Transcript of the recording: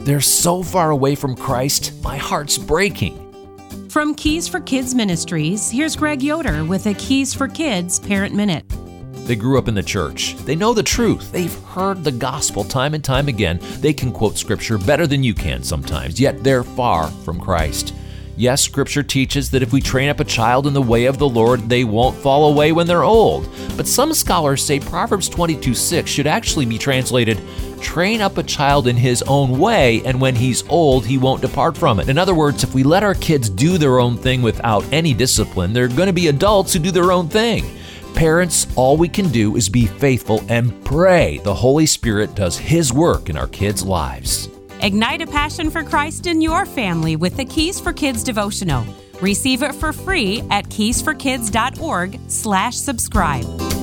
They're so far away from Christ, my heart's breaking. From Keys for Kids Ministries, here's Greg Yoder with a Keys for Kids Parent Minute. They grew up in the church. They know the truth. They've heard the gospel time and time again. They can quote Scripture better than you can sometimes, yet they're far from Christ. Yes, Scripture teaches that if we train up a child in the way of the Lord, they won't fall away when they're old. But some scholars say Proverbs 22:6 should actually be translated, train up a child in his own way, and when he's old, he won't depart from it. In other words, if we let our kids do their own thing without any discipline, they're going to be adults who do their own thing. Parents, all we can do is be faithful and pray the Holy Spirit does His work in our kids' lives. Ignite a passion for Christ in your family with the Keys for Kids devotional. Receive it for free at keysforkids.org/subscribe.